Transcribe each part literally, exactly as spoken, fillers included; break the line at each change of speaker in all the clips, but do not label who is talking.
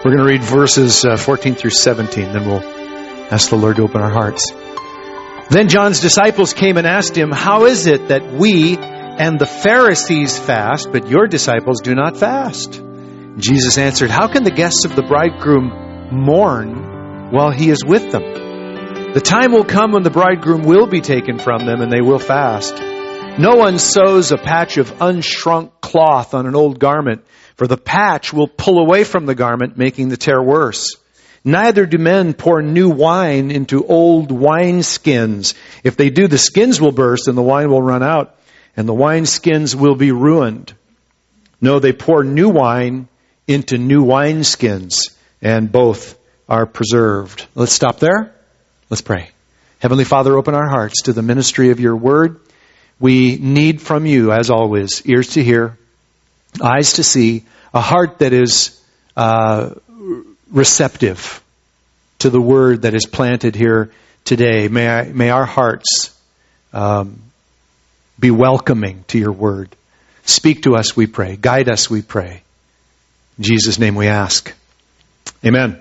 We're going to read verses uh, fourteen through seventeen, then we'll ask the Lord to open our hearts. Then John's disciples came and asked him, "How is it that we and the Pharisees fast, but your disciples do not fast?" Jesus answered, "How can the guests of the bridegroom mourn while he is with them? The time will come when the bridegroom will be taken from them, and they will fast. No one sews a patch of unshrunk cloth on an old garment, for the patch will pull away from the garment, making the tear worse. Neither do men pour new wine into old wineskins. If they do, the skins will burst and the wine will run out, and the wineskins will be ruined. No, they pour new wine into new wineskins, and both are preserved." Let's stop there. Let's pray. Heavenly Father, open our hearts to the ministry of your word. We need from you, as always, ears to hear, eyes to see, a heart that is uh, receptive to the word that is planted here today. May I, may our hearts um, be welcoming to your word. Speak to us, we pray. Guide us, we pray. In Jesus' name we ask. Amen.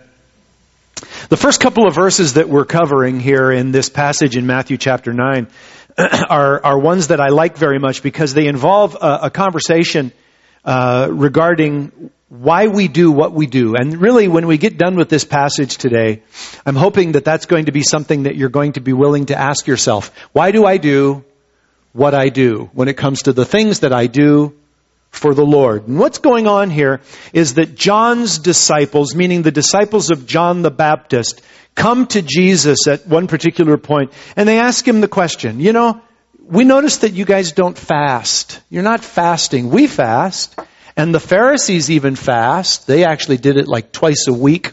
The first couple of verses that we're covering here in this passage in Matthew chapter nine are, are ones that I like very much because they involve a, a conversation uh, regarding why we do what we do. And really, when we get done with this passage today, I'm hoping that that's going to be something that you're going to be willing to ask yourself. Why do I do what I do when it comes to the things that I do for the Lord? And what's going on here is that John's disciples, meaning the disciples of John the Baptist, come to Jesus at one particular point and they ask him the question, you know, we notice that you guys don't fast. You're not fasting. We fast. And the Pharisees even fast. They actually did it like twice a week,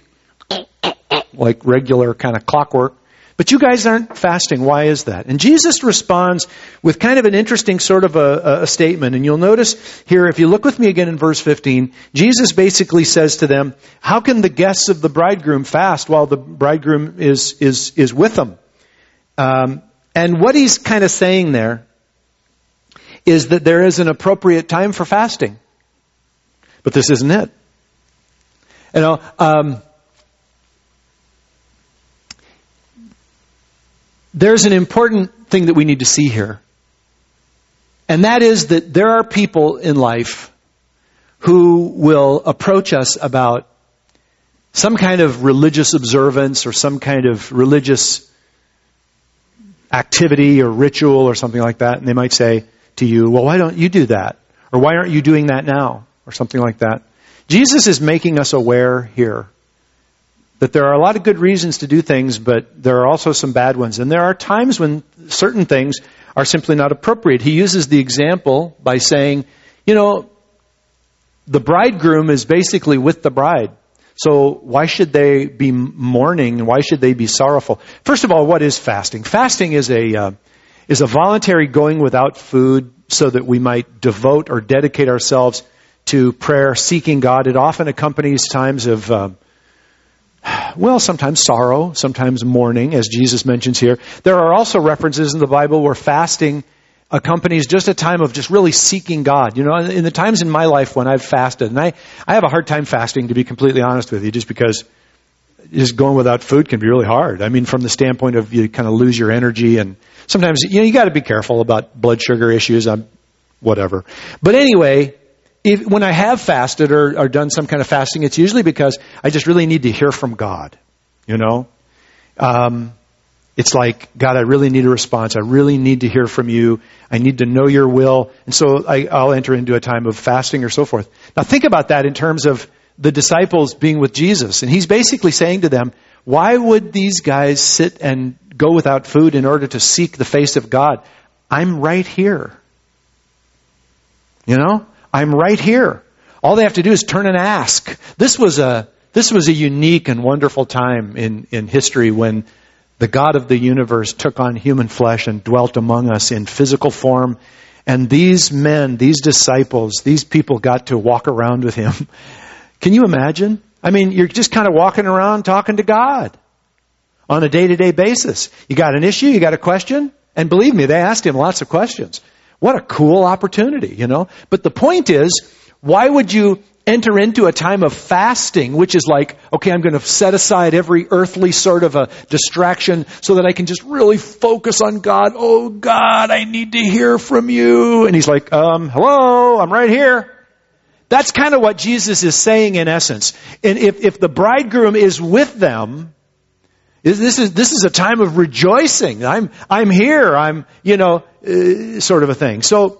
like regular kind of clockwork. But you guys aren't fasting. Why is that? And Jesus responds with kind of an interesting sort of a, a statement. And you'll notice here, if you look with me again in verse fifteen, Jesus basically says to them, how can the guests of the bridegroom fast while the bridegroom is, is, is with them? Um, and what he's kind of saying there is that there is an appropriate time for fasting. But this isn't it. You know, um, there's an important thing that we need to see here. And that is that there are people in life who will approach us about some kind of religious observance or some kind of religious activity or ritual or something like that. And they might say to you, well, why don't you do that? Or why aren't you doing that now? Or something like that. Jesus is making us aware here that there are a lot of good reasons to do things, but there are also some bad ones. And there are times when certain things are simply not appropriate. He uses the example by saying, you know, the bridegroom is basically with the bride. So why should they be mourning and why should they be sorrowful? First of all, what is fasting? Fasting is a uh, is a voluntary going without food so that we might devote or dedicate ourselves to prayer, seeking God. It often accompanies times of, uh, well, sometimes sorrow, sometimes mourning, as Jesus mentions here. There are also references in the Bible where fasting accompanies just a time of just really seeking God. You know, in the times in my life when I've fasted, and I, I have a hard time fasting, to be completely honest with you, just because just going without food can be really hard. I mean, from the standpoint of you kind of lose your energy, and sometimes, you know, you got to be careful about blood sugar issues, um, whatever. But anyway, If, when I have fasted or, or done some kind of fasting, it's usually because I just really need to hear from God, you know. Um, it's like, God, I really need a response. I really need to hear from you. I need to know your will. And so I, I'll enter into a time of fasting or so forth. Now think about that in terms of the disciples being with Jesus. And he's basically saying to them, why would these guys sit and go without food in order to seek the face of God? I'm right here. You know? I'm right here. All they have to do is turn and ask. This was a this was a unique and wonderful time in, in history when the God of the universe took on human flesh and dwelt among us in physical form. And these men, these disciples, these people got to walk around with him. Can you imagine? I mean, you're just kind of walking around talking to God on a day-to-day basis. You got an issue, you got a question, and believe me, they asked him lots of questions. What a cool opportunity, you know. But the point is, why would you enter into a time of fasting, which is like, okay, I'm going to set aside every earthly sort of a distraction so that I can just really focus on God. Oh, God, I need to hear from you. And he's like, um, hello, I'm right here. That's kind of what Jesus is saying in essence. And if, if the bridegroom is with them, this is, this is a time of rejoicing. I'm, I'm here. I'm, you know, uh, sort of a thing. So,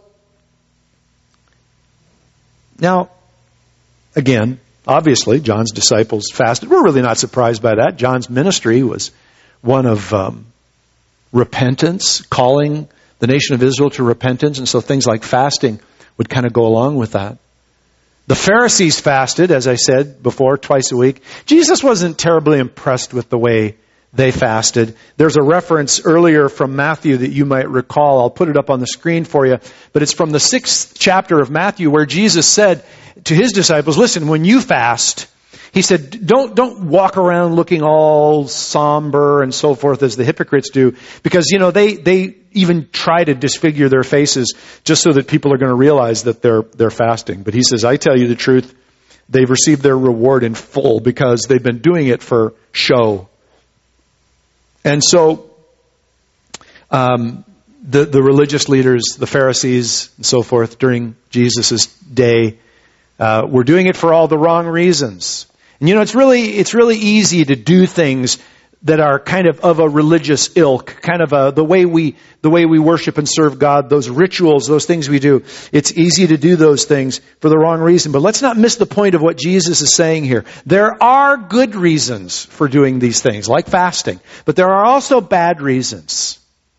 now, again, obviously, John's disciples fasted. We're really not surprised by that. John's ministry was one of um, repentance, calling the nation of Israel to repentance. And so things like fasting would kind of go along with that. The Pharisees fasted, as I said before, twice a week. Jesus wasn't terribly impressed with the way they fasted. There's a reference earlier from Matthew that you might recall. I'll put it up on the screen for you. But it's from the sixth chapter of Matthew where Jesus said to his disciples, listen, when you fast, he said, don't, don't walk around looking all somber and so forth as the hypocrites do. Because, you know, they, they even try to disfigure their faces just so that people are going to realize that they're, they're fasting. But he says, I tell you the truth, they've received their reward in full because they've been doing it for show. And so, um, the, the religious leaders, the Pharisees and so forth during Jesus' day, uh, were doing it for all the wrong reasons. And you know, it's really, it's really easy to do things that are kind of of a religious ilk, kind of a, the way we, the way we worship and serve God, those rituals, those things we do. It's easy to do those things for the wrong reason. But let's not miss the point of what Jesus is saying here. There are good reasons for doing these things, like fasting. But there are also bad reasons.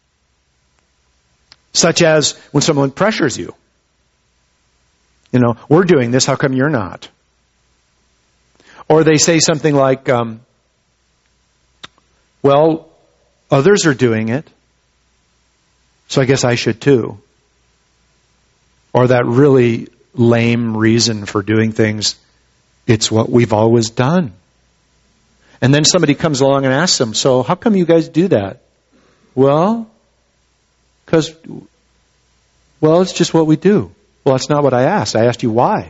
Such as when someone pressures you. You know, we're doing this, how come you're not? Or they say something like, um, well, others are doing it, so I guess I should too. Or that really lame reason for doing things, it's what we've always done. And then somebody comes along and asks them, so how come you guys do that? Well, because, well, it's just what we do. Well, that's not what I asked. I asked you why.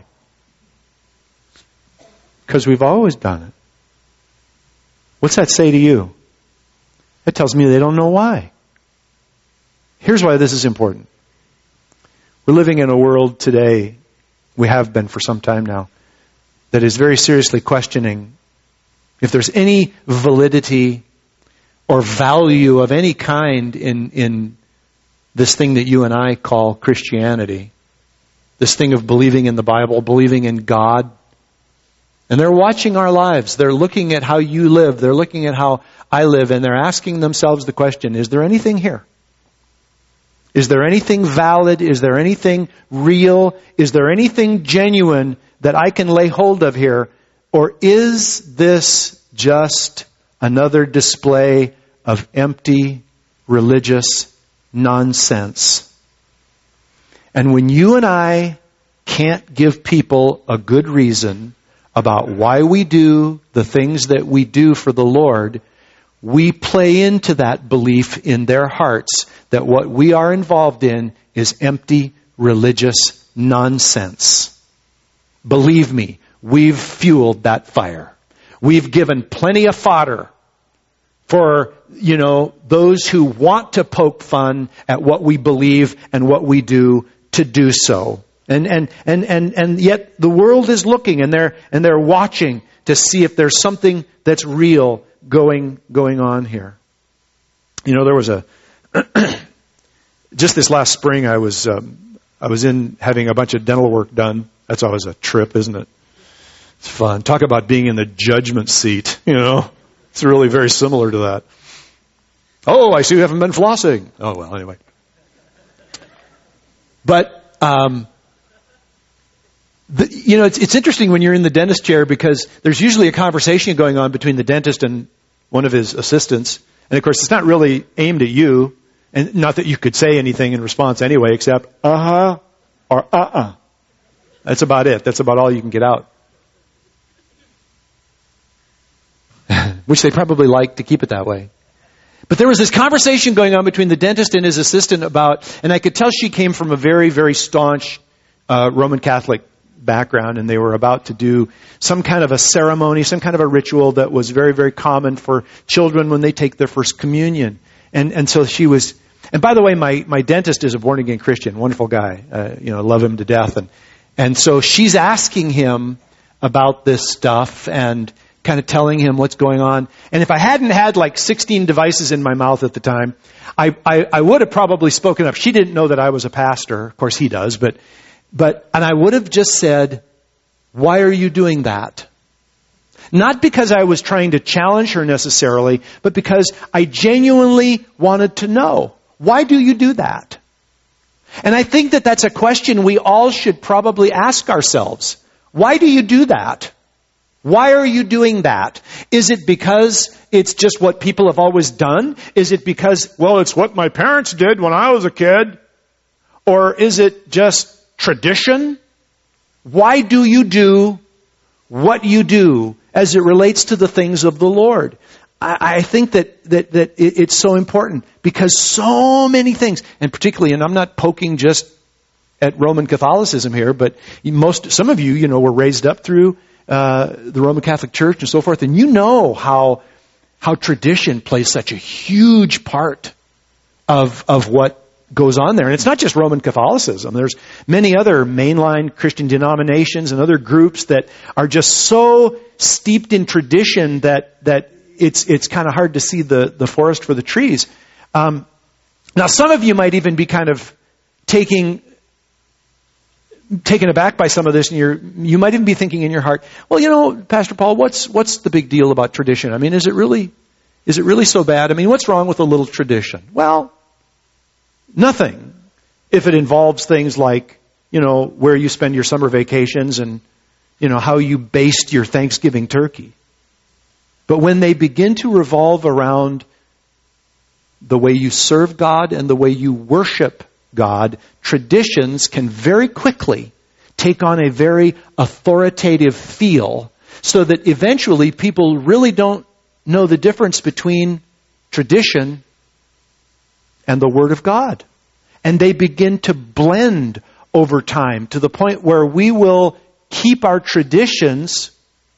Because we've always done it. What's that say to you? It tells me they don't know why. Here's why this is important. We're living in a world today, we have been for some time now, that is very seriously questioning if there's any validity or value of any kind in, in this thing that you and I call Christianity. This thing of believing in the Bible, believing in God. And they're watching our lives. They're looking at how you live. They're looking at how I live. And they're asking themselves the question, is there anything here? Is there anything valid? Is there anything real? Is there anything genuine that I can lay hold of here? Or is this just another display of empty religious nonsense? And when you and I can't give people a good reason about why we do the things that we do for the Lord, we play into that belief in their hearts that what we are involved in is empty religious nonsense. Believe me, we've fueled that fire. We've given plenty of fodder for, you know, those who want to poke fun at what we believe and what we do to do so. And, and, and, and, and yet the world is looking and they're, and they're watching to see if there's something that's real going, going on here. You know, there was a, just this last spring I was, um, I was in having a bunch of dental work done. That's always a trip, isn't it? It's fun. Talk about being in the judgment seat, you know. It's really very similar to that. Oh, I see you haven't been flossing. Oh, well, anyway. But, um, The, you know, it's, it's interesting when you're in the dentist chair because there's usually a conversation going on between the dentist and one of his assistants. And of course, it's not really aimed at you. And not that you could say anything in response anyway, except, uh-huh, or uh-uh. That's about it. That's about all you can get out. Which they probably like to keep it that way. But there was this conversation going on between the dentist and his assistant about, and I could tell she came from a very, very staunch uh, Roman Catholic background, and they were about to do some kind of a ceremony, some kind of a ritual that was very, very common for children when they take their first communion. And and so she was, and by the way, my, my dentist is a born-again Christian, wonderful guy. Uh, you know, love him to death. And and so she's asking him about this stuff and kind of telling him what's going on. And if I hadn't had like sixteen devices in my mouth at the time, I, I, I would have probably spoken up. She didn't know that I was a pastor. Of course he does, but, but, and I would have just said, why are you doing that? Not because I was trying to challenge her necessarily, but because I genuinely wanted to know. Why do you do that? And I think that that's a question we all should probably ask ourselves. Why do you do that? Why are you doing that? Is it because it's just what people have always done? Is it because, well, it's what my parents did when I was a kid? Or is it just tradition? Why do you do what you do as it relates to the things of the Lord? I, I think that, that, that it's so important because so many things, and particularly, and I'm not poking just at Roman Catholicism here, but most, some of you, you know, were raised up through Uh, the Roman Catholic Church and so forth, and you know how how tradition plays such a huge part of of what goes on there. And it's not just Roman Catholicism. There's many other mainline Christian denominations and other groups that are just so steeped in tradition that that it's it's kind of hard to see the the forest for the trees. Um, now, some of you might even be kind of taking. taken aback by some of this, and you're, you might even be thinking in your heart, well, you know, Pastor Paul, what's what's the big deal about tradition? I mean, is it really is it really so bad? I mean, what's wrong with a little tradition? Well, nothing if it involves things like, you know, where you spend your summer vacations and, you know, how you baste your Thanksgiving turkey. But when they begin to revolve around the way you serve God and the way you worship God, traditions can very quickly take on a very authoritative feel so that eventually people really don't know the difference between tradition and the Word of God. And they begin to blend over time to the point where we will keep our traditions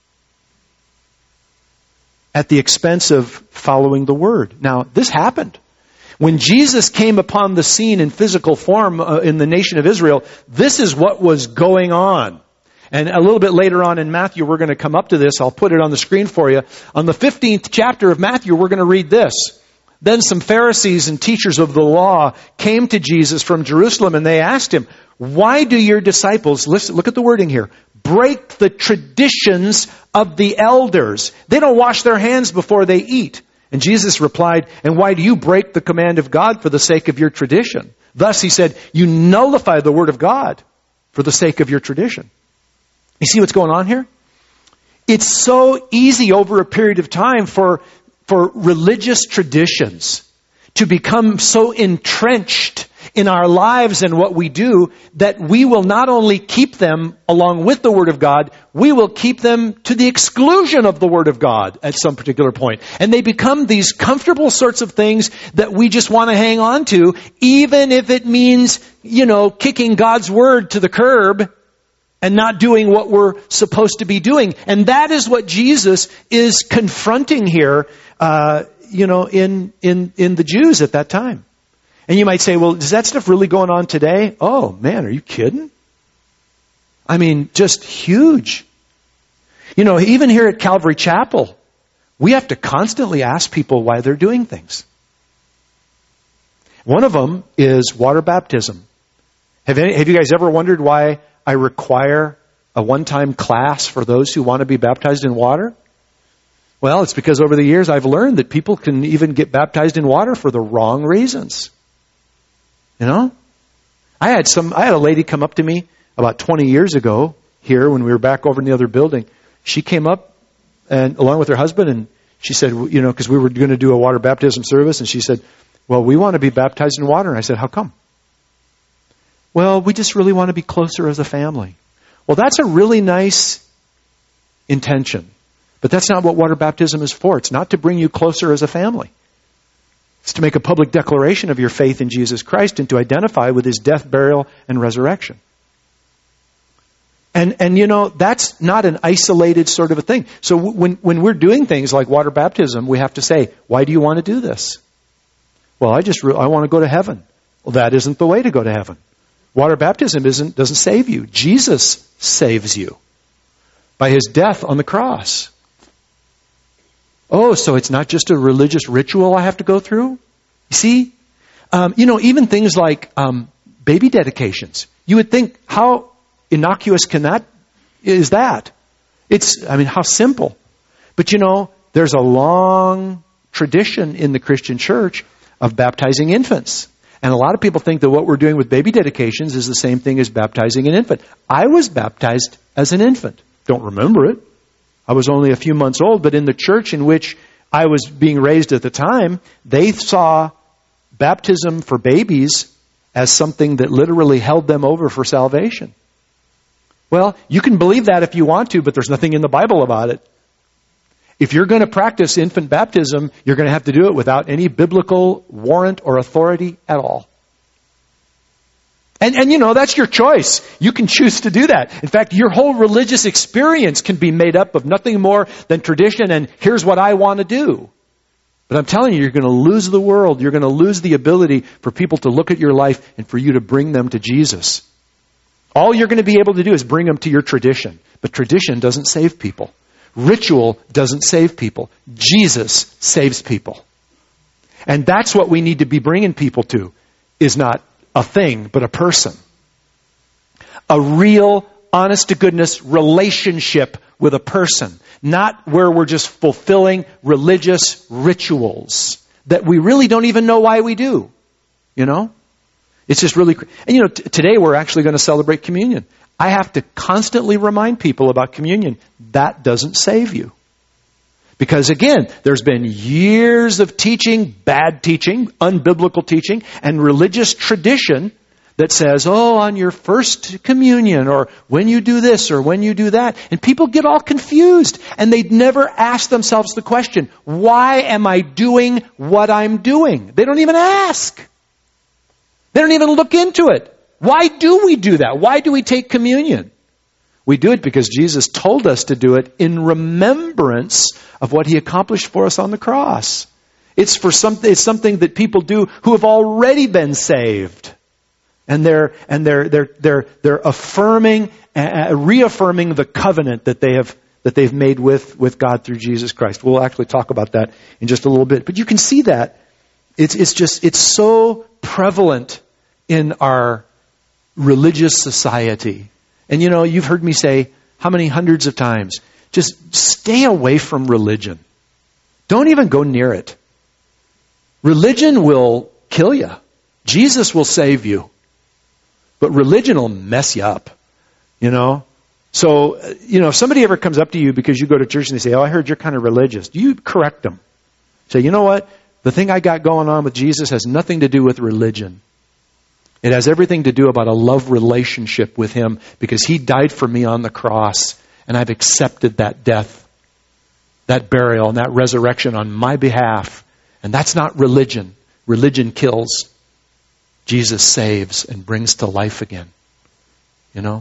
at the expense of following the Word. Now, this happened. When Jesus came upon the scene in physical form uh, in the nation of Israel, this is what was going on. And a little bit later on in Matthew, we're going to come up to this. I'll put it on the screen for you. On the fifteenth chapter of Matthew, we're going to read this. Then some Pharisees and teachers of the law came to Jesus from Jerusalem, and they asked him, why do your disciples, listen, look at the wording here, break the traditions of the elders? They don't wash their hands before they eat. And Jesus replied, and why do you break the command of God for the sake of your tradition? Thus, he said, you nullify the word of God for the sake of your tradition. You see what's going on here? It's so easy over a period of time for, for religious traditions to become so entrenched in our lives and what we do that we will not only keep them along with the Word of God, we will keep them to the exclusion of the Word of God at some particular point. And they become these comfortable sorts of things that we just want to hang on to, even if it means, you know, kicking God's Word to the curb and not doing what we're supposed to be doing. And that is what Jesus is confronting here, uh, you know, in, in, in the Jews at that time. And you might say, well, is that stuff really going on today? Oh, man, are you kidding? I mean, just huge. You know, even here at Calvary Chapel, we have to constantly ask people why they're doing things. One of them is water baptism. Have, any, have you guys ever wondered why I require a one-time class for those who want to be baptized in water? Well, it's because over the years I've learned that people can even get baptized in water for the wrong reasons. You know, I had some, I had a lady come up to me about twenty years ago here when we were back over in the other building. She came up and along with her husband, and she said, you know, because we were going to do a water baptism service, and she said, well, we want to be baptized in water. And I said, how come? Well, we just really want to be closer as a family. Well, that's a really nice intention, but that's not what water baptism is for. It's not to bring you closer as a family. It's to make a public declaration of your faith in Jesus Christ and to identify with His death, burial, and resurrection. And, and you know, that's not an isolated sort of a thing. So when, when we're doing things like water baptism, we have to say, why do you want to do this? Well, I just, re- I want to go to heaven. Well, that isn't the way to go to heaven. Water baptism isn't, doesn't save you. Jesus saves you by his death on the cross. Oh, so it's not just a religious ritual I have to go through? You see? Um, you know, even things like um, baby dedications. You would think, how innocuous can that, is that? It's, I mean, how simple. But you know, there's a long tradition in the Christian church of baptizing infants. And a lot of people think that what we're doing with baby dedications is the same thing as baptizing an infant. I was baptized as an infant. Don't remember it. I was only a few months old, but in the church in which I was being raised at the time, they saw baptism for babies as something that literally held them over for salvation. Well, you can believe that if you want to, but there's nothing in the Bible about it. If you're going to practice infant baptism, you're going to have to do it without any biblical warrant or authority at all. And, and you know, that's your choice. You can choose to do that. In fact, your whole religious experience can be made up of nothing more than tradition and here's what I want to do. But I'm telling you, you're going to lose the world. You're going to lose the ability for people to look at your life and for you to bring them to Jesus. All you're going to be able to do is bring them to your tradition. But tradition doesn't save people. Ritual doesn't save people. Jesus saves people. And that's what we need to be bringing people to, is not a thing, but a person. A real, honest-to-goodness relationship with a person. Not where we're just fulfilling religious rituals that we really don't even know why we do. You know? It's just really... And you know, t- today we're actually going to celebrate communion. I have to constantly remind people about communion. That doesn't save you. Because again, there's been years of teaching, bad teaching, unbiblical teaching, and religious tradition that says, oh, on your first communion, or when you do this, or when you do that. And people get all confused, and they never ask themselves the question, why am I doing what I'm doing? They don't even ask. They don't even look into it. Why do we do that? Why do we take communion? We do it because Jesus told us to do it in remembrance of what he accomplished for us on the cross. It's for something, it's something that people do who have already been saved. And they're, and they're, they're, they're, they're affirming, uh, reaffirming the covenant that they have, that they've made with, with God through Jesus Christ. We'll actually talk about that in just a little bit. But you can see that. It's, it's just, it's so prevalent in our religious society. And you know, you've heard me say how many hundreds of times, just stay away from religion. Don't even go near it. Religion will kill you. Jesus will save you. But religion will mess you up. You know? So, you know, if somebody ever comes up to you because you go to church and they say, oh, I heard you're kind of religious, you correct them. Say, you know what? The thing I got going on with Jesus has nothing to do with religion. It has everything to do about a love relationship with him because he died for me on the cross and I've accepted that death, that burial, and that resurrection on my behalf. And that's not religion. Religion kills. Jesus saves and brings to life again. You know?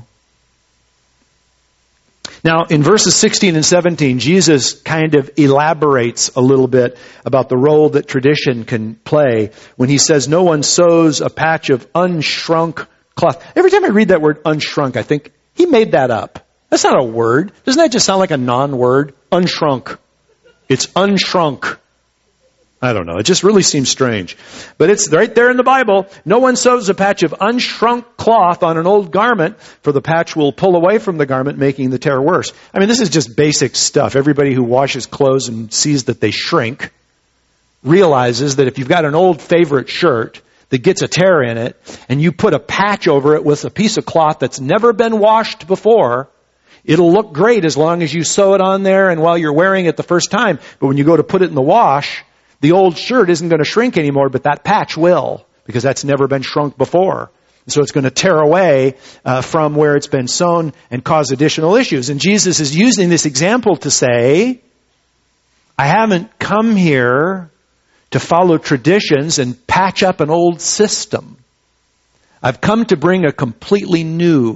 Now, in verses sixteen and seventeen, Jesus kind of elaborates a little bit about the role that tradition can play when he says, no one sews a patch of unshrunk cloth. Every time I read that word unshrunk, I think, he made that up. That's not a word. Doesn't that just sound like a non-word? Unshrunk. It's unshrunk. I don't know. It just really seems strange. But it's right there in the Bible. No one sews a patch of unshrunk cloth on an old garment, for the patch will pull away from the garment, making the tear worse. I mean, this is just basic stuff. Everybody who washes clothes and sees that they shrink realizes that if you've got an old favorite shirt that gets a tear in it, and you put a patch over it with a piece of cloth that's never been washed before, it'll look great as long as you sew it on there and while you're wearing it the first time. But when you go to put it in the wash, the old shirt isn't going to shrink anymore, but that patch will, because that's never been shrunk before. So it's going to tear away uh, from where it's been sewn and cause additional issues. And Jesus is using this example to say, I haven't come here to follow traditions and patch up an old system. I've come to bring a completely new,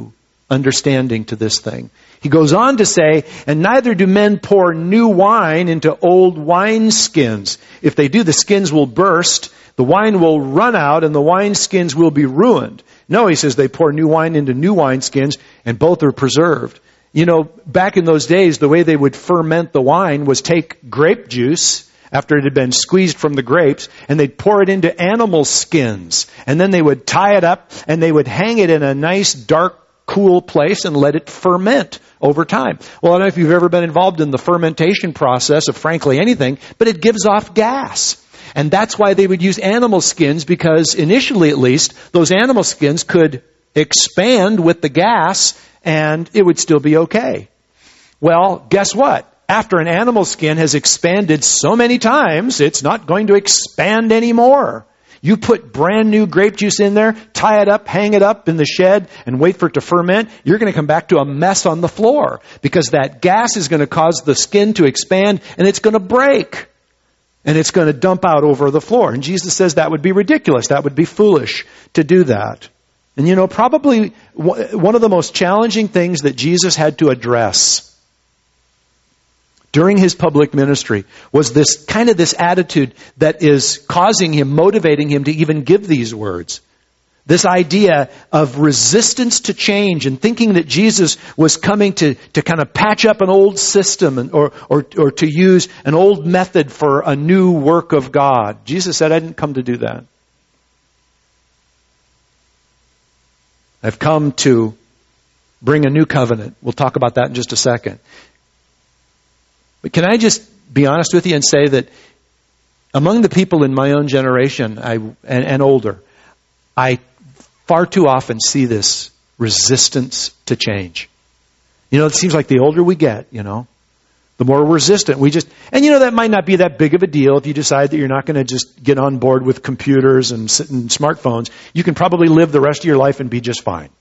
understanding to this thing. He goes on to say, and neither do men pour new wine into old wineskins. If they do, the skins will burst, the wine will run out, and the wineskins will be ruined. No, he says, they pour new wine into new wineskins, and both are preserved. You know, back in those days, the way they would ferment the wine was take grape juice after it had been squeezed from the grapes, and they'd pour it into animal skins. And then they would tie it up, and they would hang it in a nice, dark, cool place and let it ferment over time. Well, I don't know if you've ever been involved in the fermentation process of frankly anything, but it gives off gas. And that's why they would use animal skins, because initially at least, those animal skins could expand with the gas and it would still be okay. Well, guess what? After an animal skin has expanded so many times, it's not going to expand anymore. You put brand new grape juice in there, tie it up, hang it up in the shed, and wait for it to ferment, you're going to come back to a mess on the floor, because that gas is going to cause the skin to expand and it's going to break. And it's going to dump out over the floor. And Jesus says that would be ridiculous. That would be foolish to do that. And you know, probably one of the most challenging things that Jesus had to address during his public ministry was this kind of this attitude that is causing him, motivating him to even give these words. This idea of resistance to change and thinking that Jesus was coming to, to kind of patch up an old system and, or, or, or to use an old method for a new work of God. Jesus said, I didn't come to do that. I've come to bring a new covenant. We'll talk about that in just a second. But can I just be honest with you and say that among the people in my own generation I, and, and older, I far too often see this resistance to change. You know, it seems like the older we get, you know, the more resistant we just, and you know, that might not be that big of a deal if you decide that you're not going to just get on board with computers and, and smartphones. You can probably live the rest of your life and be just fine.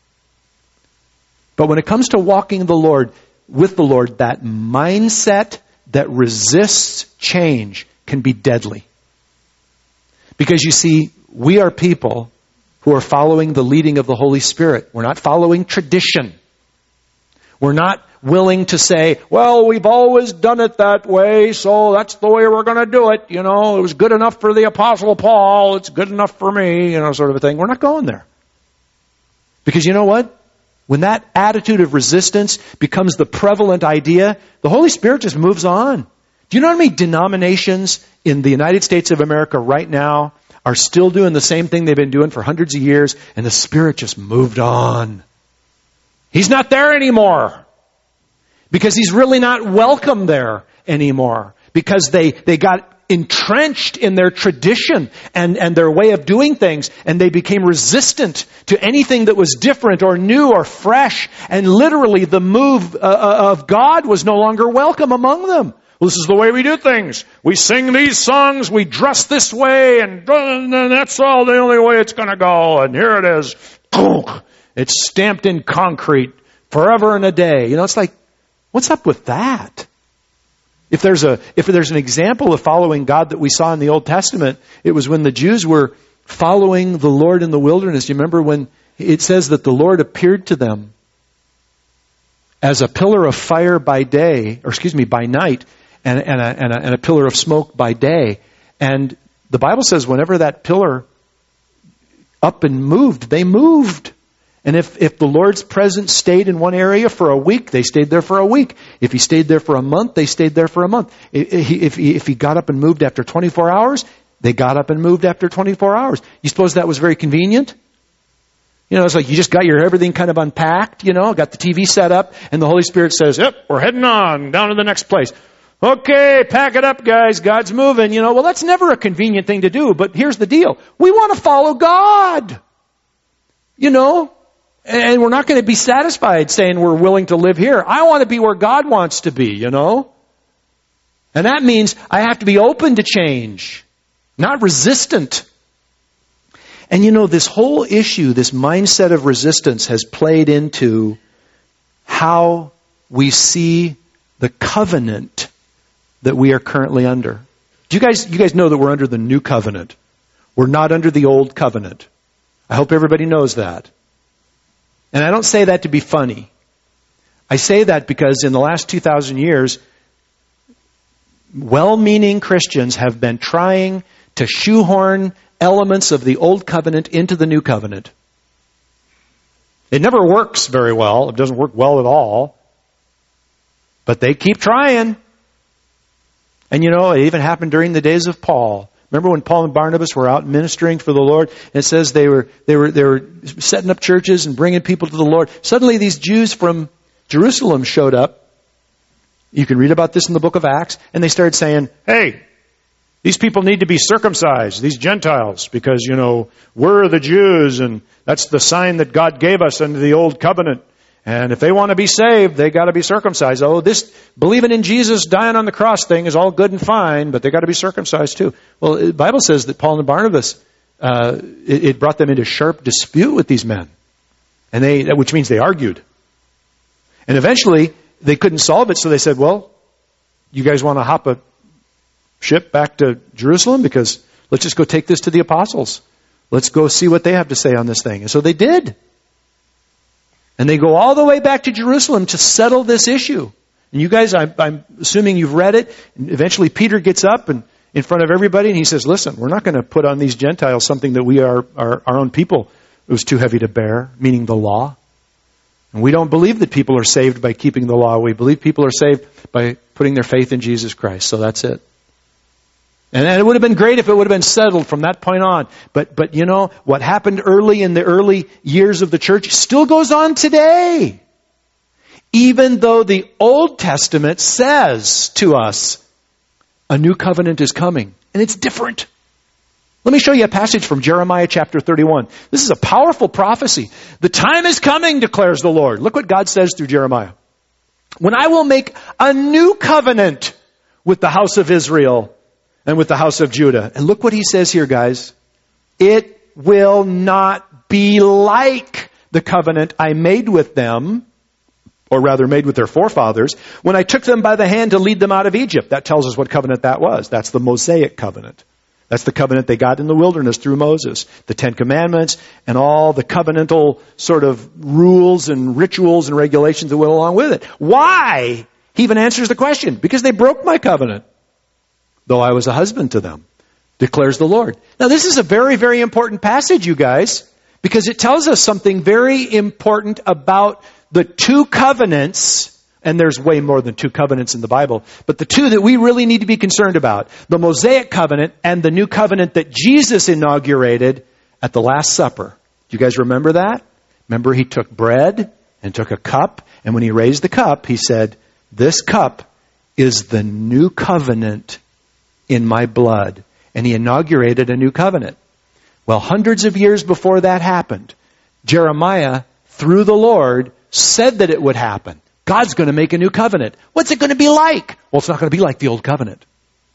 But when it comes to walking the Lord, with the Lord, that mindset that resists change can be deadly. Because you see, we are people who are following the leading of the Holy Spirit. We're not following tradition. We're not willing to say, well, we've always done it that way, so that's the way we're going to do it. You know, it was good enough for the Apostle Paul. It's good enough for me, you know, sort of a thing. We're not going there. Because you know what? When that attitude of resistance becomes the prevalent idea, the Holy Spirit just moves on. Do you know how many denominations in the United States of America right now are still doing the same thing they've been doing for hundreds of years, and the Spirit just moved on? He's not there anymore. Because He's really not welcome there anymore. Because they, they got entrenched in their tradition and, and their way of doing things, and they became resistant to anything that was different or new or fresh, and literally the move uh, of God was no longer welcome among them. Well, this is the way we do things. We sing these songs, we dress this way, and, and that's all the only way it's going to go, and here it is. It's stamped in concrete forever and a day. You know, it's like, what's up with that? If there's a, if there's an example of following God that we saw in the Old Testament, it was when the Jews were following the Lord in the wilderness. You remember when it says that the Lord appeared to them as a pillar of fire by day, or excuse me, by night, and, and, a, and, a, and a pillar of smoke by day. And the Bible says whenever that pillar up and moved, they moved. And if, if the Lord's presence stayed in one area for a week, they stayed there for a week. If He stayed there for a month, they stayed there for a month. If he, if he, if he got up and moved after twenty-four hours, they got up and moved after twenty-four hours. You suppose that was very convenient? You know, it's like you just got your everything kind of unpacked, you know, got the T V set up, and the Holy Spirit says, yep, we're heading on down to the next place. Okay, pack it up, guys. God's moving. You know, well, that's never a convenient thing to do, but here's the deal. We want to follow God. You know? And we're not going to be satisfied saying we're willing to live here. I want to be where God wants to be, you know? And that means I have to be open to change, not resistant. And you know, this whole issue, this mindset of resistance has played into how we see the covenant that we are currently under. Do you guys, you guys know that we're under the new covenant? We're not under the old covenant. I hope everybody knows that. And I don't say that to be funny. I say that because in the last two thousand years, well-meaning Christians have been trying to shoehorn elements of the Old Covenant into the New Covenant. It never works very well. It doesn't work well at all. But they keep trying. And you know, it even happened during the days of Paul. Remember when Paul and Barnabas were out ministering for the Lord? And it says they were they were they were setting up churches and bringing people to the Lord. Suddenly these Jews from Jerusalem showed up. You can read about this in the book of Acts. And they started saying, hey, these people need to be circumcised, these Gentiles, because, you know, we're the Jews and that's the sign that God gave us under the Old Covenant. And if they want to be saved, they got to be circumcised. Oh, this believing in Jesus dying on the cross thing is all good and fine, but they got to be circumcised too. Well, the Bible says that Paul and Barnabas, uh, it, it brought them into sharp dispute with these men, and they, which means they argued. And eventually, they couldn't solve it, so they said, "Well, you guys want to hop a ship back to Jerusalem because let's just go take this to the apostles. Let's go see what they have to say on this thing." And so they did. And they go all the way back to Jerusalem to settle this issue. And you guys, I'm, I'm assuming you've read it. And eventually Peter gets up and in front of everybody and he says, listen, we're not going to put on these Gentiles something that we are, our, our own people, it was too heavy to bear, meaning the law. And we don't believe that people are saved by keeping the law. We believe people are saved by putting their faith in Jesus Christ. So that's it. And it would have been great if it would have been settled from that point on. But, but you know, what happened early in the early years of the church still goes on today. Even though the Old Testament says to us, a new covenant is coming. And it's different. Let me show you a passage from Jeremiah chapter thirty-one. This is a powerful prophecy. The time is coming, declares the Lord. Look what God says through Jeremiah. When I will make a new covenant with the house of Israel and with the house of Judah. And look what he says here, guys. It will not be like the covenant I made with them, or rather made with their forefathers, when I took them by the hand to lead them out of Egypt. That tells us what covenant that was. That's the Mosaic covenant. That's the covenant they got in the wilderness through Moses. The Ten Commandments and all the covenantal sort of rules and rituals and regulations that went along with it. Why? He even answers the question. Because they broke my covenant, though I was a husband to them, declares the Lord. Now this is a very, very important passage, you guys, because it tells us something very important about the two covenants. And there's way more than two covenants in the Bible. But the two that we really need to be concerned about, the Mosaic covenant and the new covenant that Jesus inaugurated at the Last Supper. Do you guys remember that? Remember he took bread and took a cup. And when he raised the cup, he said, this cup is the new covenant in my blood. And he inaugurated a new covenant. Well, hundreds of years before that happened, Jeremiah, through the Lord, said that it would happen. God's going to make a new covenant. What's it going to be like? Well, it's not going to be like the old covenant.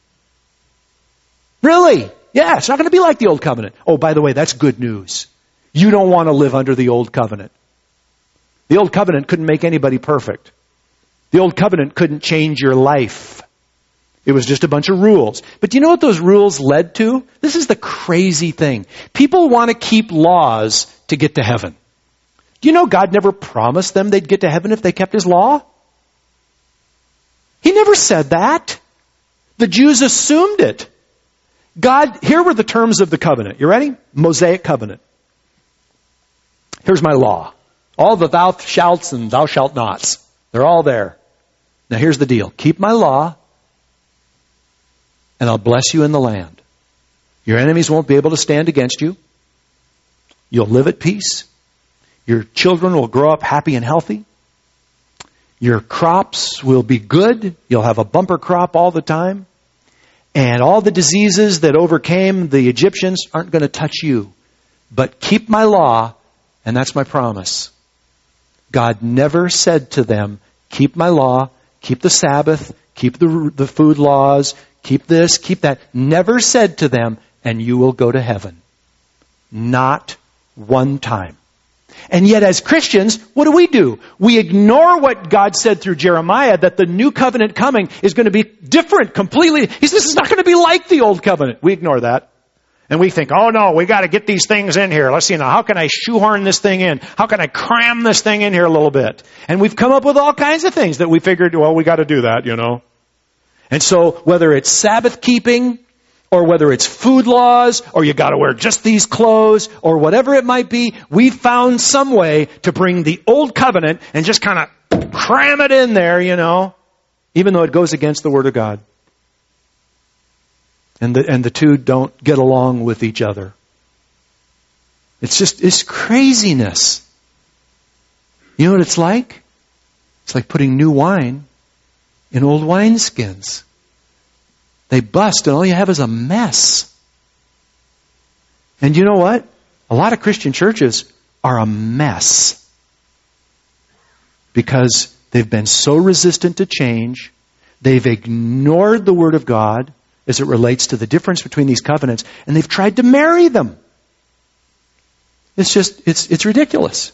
Really? Yeah, it's not going to be like the old covenant. Oh, by the way, that's good news. You don't want to live under the old covenant. The old covenant couldn't make anybody perfect. The old covenant couldn't change your life. It was just a bunch of rules. But do you know what those rules led to? This is the crazy thing. People want to keep laws to get to heaven. Do you know God never promised them they'd get to heaven if they kept His law? He never said that. The Jews assumed it. God, here were the terms of the covenant. You ready? Mosaic covenant. Here's my law. All the thou shalts and thou shalt nots. They're all there. Now here's the deal. Keep my law and I'll bless you in the land. Your enemies won't be able to stand against you. You'll live at peace. Your children will grow up happy and healthy. Your crops will be good. You'll have a bumper crop all the time. And all the diseases that overcame the Egyptians aren't going to touch you. But keep my law, and that's my promise. God never said to them, keep my law, keep the Sabbath, keep the, the food laws, keep this, keep that. Never said to them, and you will go to heaven. Not one time. And yet as Christians, what do we do? We ignore what God said through Jeremiah, that the new covenant coming is going to be different completely. He says, this is not going to be like the old covenant. We ignore that. And we think, oh no, we got to get these things in here. Let's see now, how can I shoehorn this thing in? How can I cram this thing in here a little bit? And we've come up with all kinds of things that we figured, well, we got to do that, you know. And so whether it's Sabbath keeping, or whether it's food laws, or you got to wear just these clothes, or whatever it might be, we've found some way to bring the old covenant and just kind of cram it in there, you know, even though it goes against the Word of God. And the, and the two don't get along with each other. It's just, it's craziness. You know what it's like? It's like putting new wine in old wineskins. They bust and all you have is a mess. And you know what? A lot of Christian churches are a mess. Because they've been so resistant to change. They've ignored the Word of God as it relates to the difference between these covenants, and they've tried to marry them. It's just, it's it's ridiculous.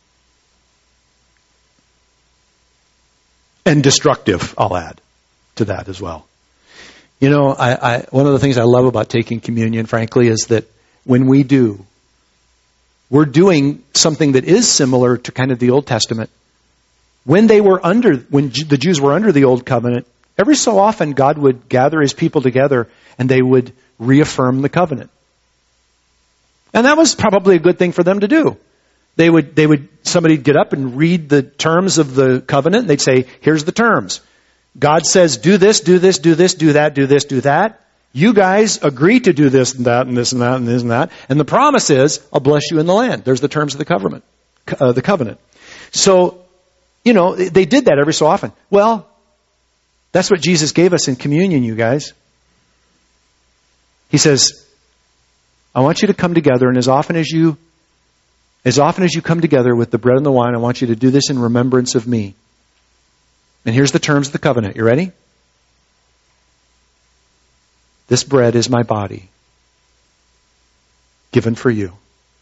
And destructive, I'll add to that as well. You know, I, I one of the things I love about taking communion, frankly, is that when we do, we're doing something that is similar to kind of the Old Testament. When they were under, when the Jews were under the Old Covenant, every so often, God would gather His people together and they would reaffirm the covenant. And that was probably a good thing for them to do. They would, they would, somebody'd get up and read the terms of the covenant. And they'd say, here's the terms. God says, do this, do this, do this, do that, do this, do that. You guys agree to do this and that and this and that and this and that. And the promise is, I'll bless you in the land. There's the terms of the covenant. Uh, the covenant. So, you know, they did that every so often. Well, that's what Jesus gave us in communion, you guys. He says, I want you to come together, and as often as you, as often as you come together with the bread and the wine, I want you to do this in remembrance of me. And here's the terms of the covenant. You ready? This bread is my body, given for you.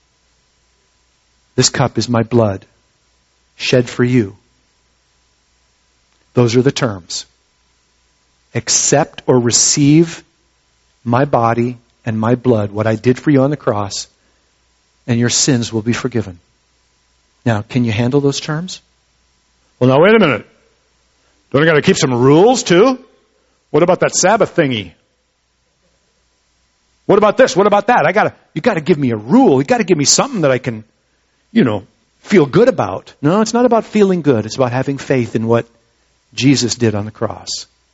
This cup is my blood, shed for you. Those are the terms. Accept or receive my body and my blood, what I did for you on the cross, and your sins will be forgiven. Now, can you handle those terms? Well, now, wait a minute. Don't I got to keep some rules, too? What about that Sabbath thingy? What about this? What about that? I gotta, you got to give me a rule. You got to give me something that I can, you know, feel good about. No, it's not about feeling good. It's about having faith in what Jesus did on the cross.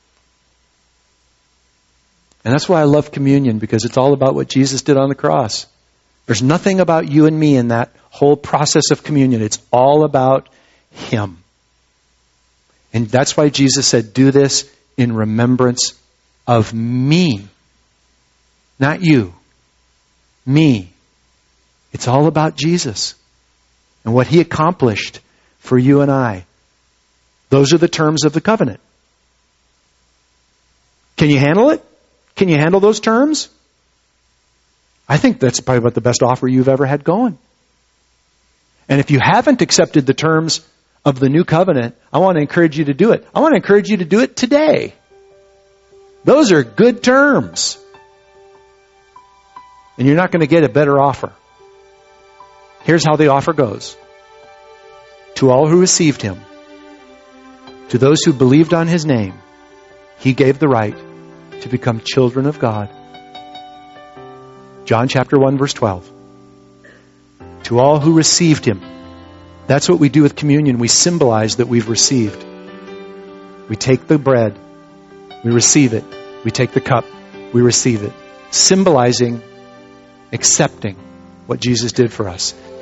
And that's why I love communion, because it's all about what Jesus did on the cross. There's nothing about you and me in that whole process of communion. It's all about Him. And that's why Jesus said, do this in remembrance of me. Not you. Me. It's all about Jesus and what He accomplished for you and I. Those are the terms of the covenant. Can you handle it? Can you handle those terms? I think that's probably about the best offer you've ever had going. And if you haven't accepted the terms of the new covenant, I want to encourage you to do it. I want to encourage you to do it today. Those are good terms. And you're not going to get a better offer. Here's how the offer goes. To all who received Him, to those who believed on His name, He gave the right to become children of God. John chapter one, verse twelve. To all who received Him. That's what we do with communion. We symbolize that we've received. We take the bread. We receive it. We take the cup. We receive it. Symbolizing accepting what Jesus did for us.